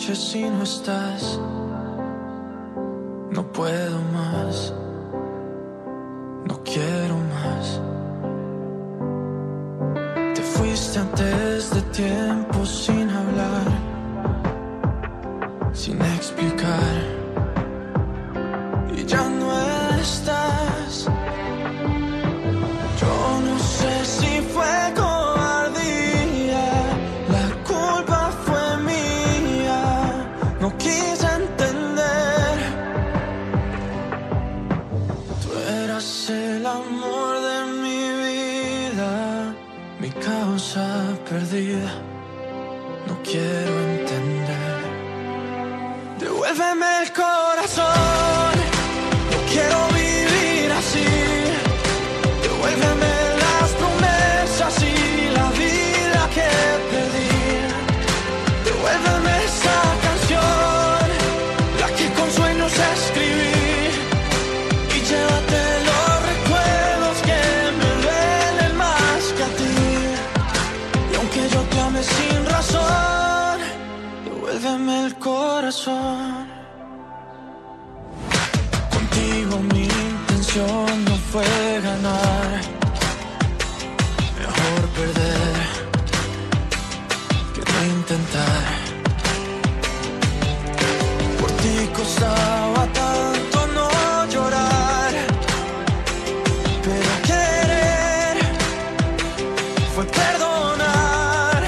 noche si no estás. No puedo más, no quiero más. Te fuiste antes de tiempo sin hablar, sin explicar, y ya no estás. Yo no sé si fue cobardía, la culpa fue mía, no quise entender. Tú eras el amor de mi vida, mi causa perdida, no quiero entender. Devuélveme el corazón, no quiero vivir así. Devuélveme las promesas y la vida que perdí. Devuélveme esa canción, la que con sueños escribí. Y llévate los recuerdos que me duelen más que a ti. Y aunque yo te ame sin razón, devuélveme el corazón. Contigo mi intención no fue ganar, mejor perder que no intentar. Por ti costaba tanto no llorar, pero querer fue perdonar.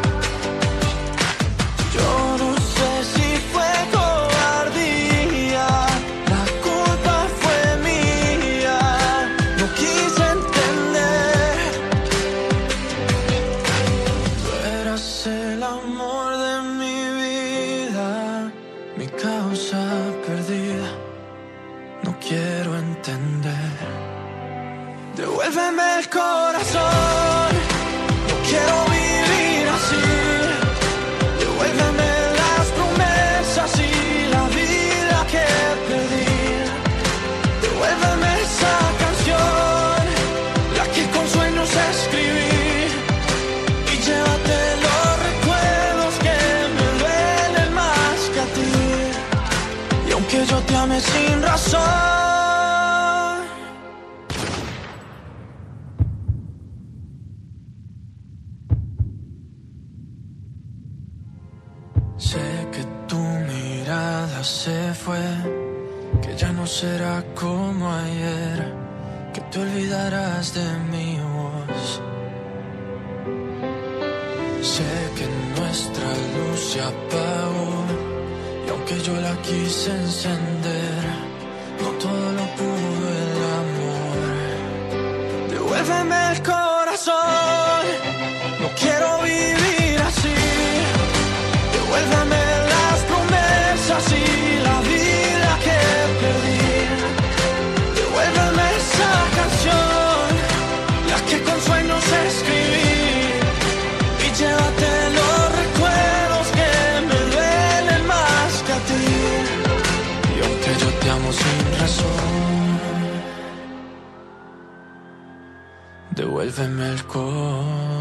Yo no sé si fue cobardía, la culpa fue mía, no quise entender. Tú eras el amor de mi vida, mi causa perdida, no quiero entender. Devuélveme el corazón, no quiero vivir así. Devuélveme las promesas y la vida que perdí. Devuélveme esa canción, la que con sueños escribí. Y llévate los recuerdos que me duelen más que a ti. Y aunque yo te ame sin razón, sé que tu mirada se fue, que ya no será como ayer, que te olvidarás de mi voz. Sé que nuestra luz se apagó, y aunque yo la quise encender, no todo lo pudo el amor. Devuélveme el corazón, no quiero vivir así. Devuélveme las promesas y la vida que perdí. Devuélveme esa canción, la que con sueños escribí. Y llévate los recuerdos que me duelen más que a ti. Y aunque yo te amo sin razón, devuélveme el corazón.